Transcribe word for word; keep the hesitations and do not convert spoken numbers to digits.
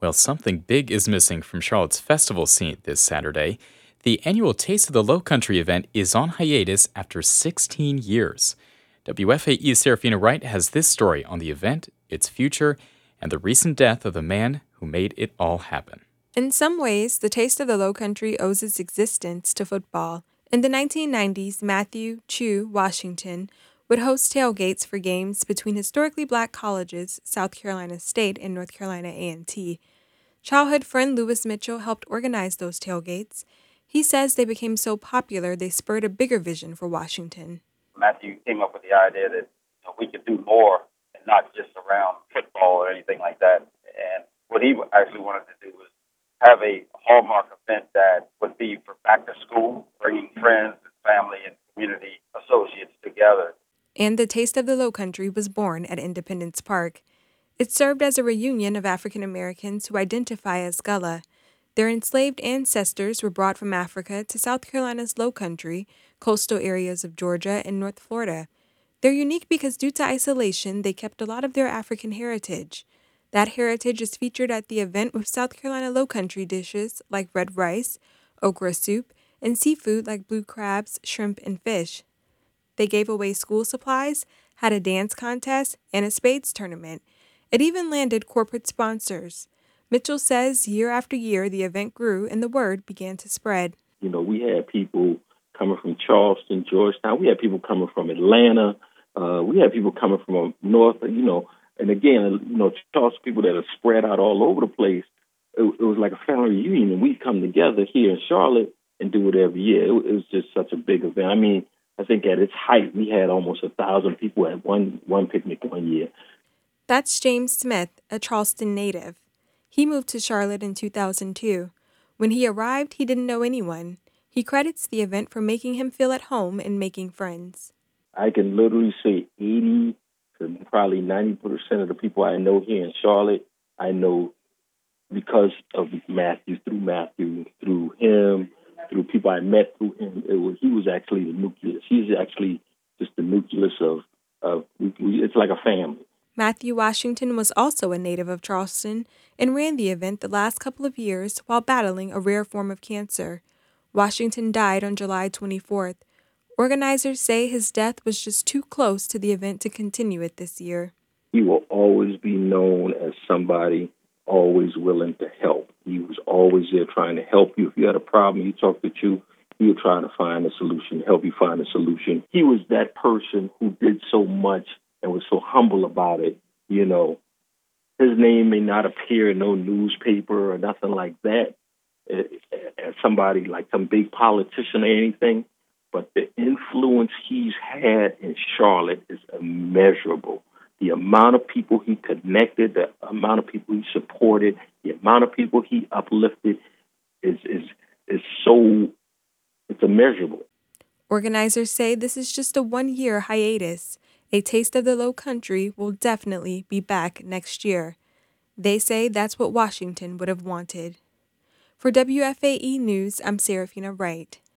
Well, something big is missing from Charlotte's festival scene this Saturday. The annual Taste of the Low Country event is on hiatus after sixteen years. W F A E's Serafina Wright has this story on the event, its future, and the recent death of the man who made it all happen. In some ways, the Taste of the Low Country owes its existence to football. In the nineteen nineties, Matthew Chew Washington would host tailgates for games between historically black colleges, South Carolina State and North Carolina A and T. Childhood friend Lewis Mitchell helped organize those tailgates. He says they became so popular they spurred a bigger vision for Washington. Matthew came up with the idea that you know, we could do more and not just around football or anything like that. And what he actually wanted to do was have a hallmark event that would be for back to school, bringing friends and family and community associates together. And the Taste of the Low Country was born at Independence Park. It served as a reunion of African Americans who identify as Gullah. Their enslaved ancestors were brought from Africa to South Carolina's Low Country, coastal areas of Georgia and North Florida. They're unique because due to isolation, they kept a lot of their African heritage. That heritage is featured at the event with South Carolina Low Country dishes like red rice, okra soup, and seafood like blue crabs, shrimp, and fish. They gave away school supplies, had a dance contest, and a spades tournament. It even landed corporate sponsors. Mitchell says year after year the event grew and the word began to spread. You know, we had people coming from Charleston, Georgetown. We had people coming from Atlanta. Uh, we had people coming from North, you know, and again, you know, Charleston people that are spread out all over the place. It, it was like a family reunion, and we come together here in Charlotte and do it every year. It, it was just such a big event. I mean, I think at its height, we had almost a thousand people at one one picnic one year. That's James Smith, a Charleston native. He moved to Charlotte in two thousand two. When he arrived, he didn't know anyone. He credits the event for making him feel at home and making friends. I can literally say eighty to probably ninety percent of the people I know here in Charlotte, I know because of Matthew, through Matthew, through him, through people I met through him. It was, he was actually the nucleus. He's actually just the nucleus of, of we, we, it's like a family. Matthew Washington was also a native of Charleston and ran the event the last couple of years while battling a rare form of cancer. Washington died on July twenty-fourth. Organizers say his death was just too close to the event to continue it this year. He will always be known as somebody always willing to help. He was always there trying to help you. If you had a problem, he talked with you. He would try to find a solution, help you find a solution. He was that person who did so much and was so humble about it. You know, his name may not appear in no newspaper or nothing like that as somebody like some big politician or anything, but the influence he's had in Charlotte is immeasurable. The amount of people he connected, the amount of people he supported, the amount of people he uplifted is is is so, it's immeasurable. Organizers say this is just a one-year hiatus. A Taste of the Low Country will definitely be back next year. They say that's what Washington would have wanted. For W F A E News, I'm Serafina Wright.